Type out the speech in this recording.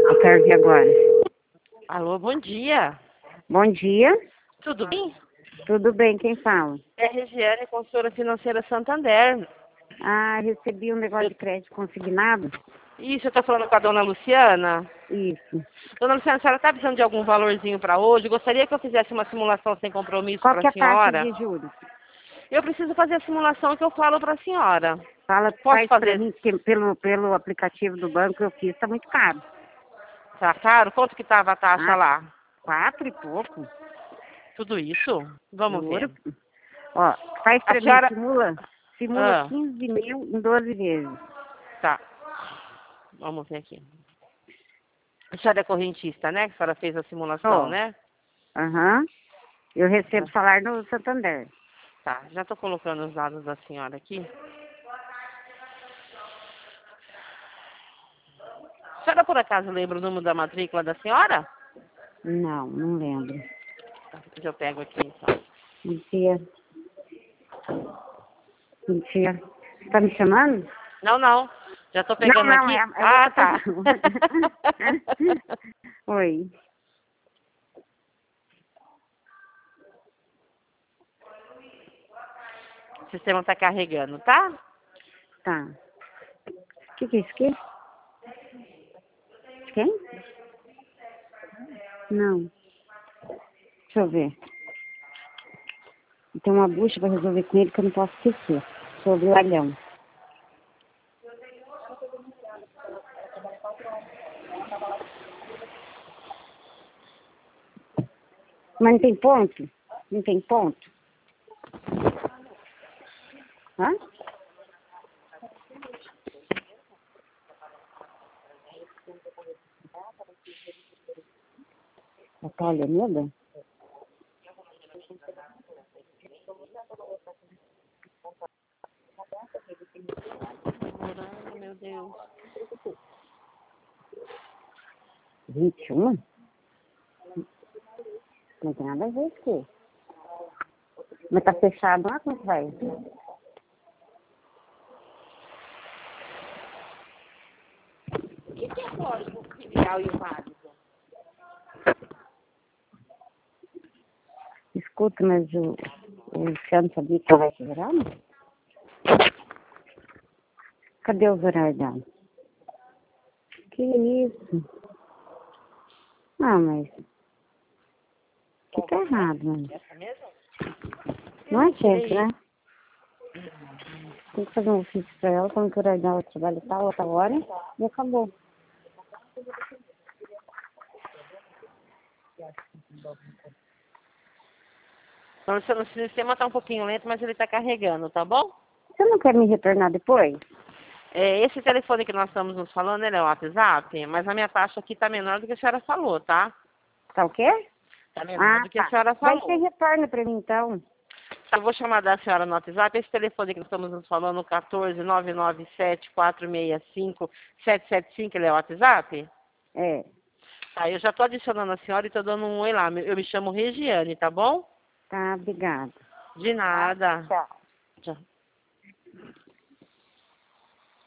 Eu quero ver agora. Alô, bom dia. Bom dia. Tudo bem? Tudo bem, quem fala? É Regiane, consultora financeira Santander. Ah, recebi um negócio de crédito consignado. Isso, eu estou falando com a dona Luciana. Isso. Dona Luciana, a senhora está precisando de algum valorzinho para hoje? Gostaria que eu fizesse uma simulação sem compromisso Qual para que é a a taxa senhora? de juros? Eu preciso fazer a simulação que eu falo para a senhora. Fala, Posso faz pra fazer? mim, porque pelo aplicativo do banco que eu fiz, tá muito caro. Tá caro? Quanto que estava a taxa Ah, lá? 4 e pouco. Tudo isso? Vamos ver. Juro. Ó, faz A pra mim, senhora... simula Ah, 15 mil em 12 vezes. tá. Vamos ver aqui. A senhora é correntista, né? Que a senhora fez a simulação, Ó, né? aham. Eu recebo salário no Santander. Tá, já estou colocando os dados da senhora aqui. A senhora, por acaso, lembra o número da matrícula da senhora? Não, não lembro. Eu pego aqui, então. Mentira. Mentira. Você tá me chamando? Não, não. Já estou Não, pegando não, aqui. é Ah, outra tá. pessoa. Oi. O sistema está carregando, tá? Tá. O que é isso aqui? Quem? Não. Deixa eu ver. Tem uma bucha para resolver com ele que eu não posso esquecer. Sobre o alhão. Mas não tem ponto? Não tem ponto? Hã? Natália, medo? Meu Deus. 21? Não tem nada a ver com isso. Mas tá fechado lá, como é que vai? O que é código filial e válido? Escuta, mas o Luciano sabia que vai virar? Cadê os horários dela? Que isso? Ah, mas... Que tá errado, mano. Essa mesmo? Não é sempre, né? Tem que fazer um ofício pra ela, quando que o horário dela trabalha tal, outra hora, e acabou. Então, o sistema está um pouquinho lento, mas ele está carregando, tá bom? Você não quer me retornar depois? É, esse telefone que nós estamos nos falando, ele é o WhatsApp, mas a minha taxa aqui está menor do que a senhora falou, tá? Tá o quê? Está menor Ah, do que a tá. senhora Daí você falou. retorna pra mim, então. Eu vou chamar da senhora no WhatsApp. Esse telefone que nós estamos nos falando, 14997-465-775, ele é o WhatsApp? É. Tá, eu já estou adicionando a senhora e estou dando um oi lá. Eu me chamo Regiane, tá bom? Tá, obrigada. De Tá? nada. Tchau. Tchau.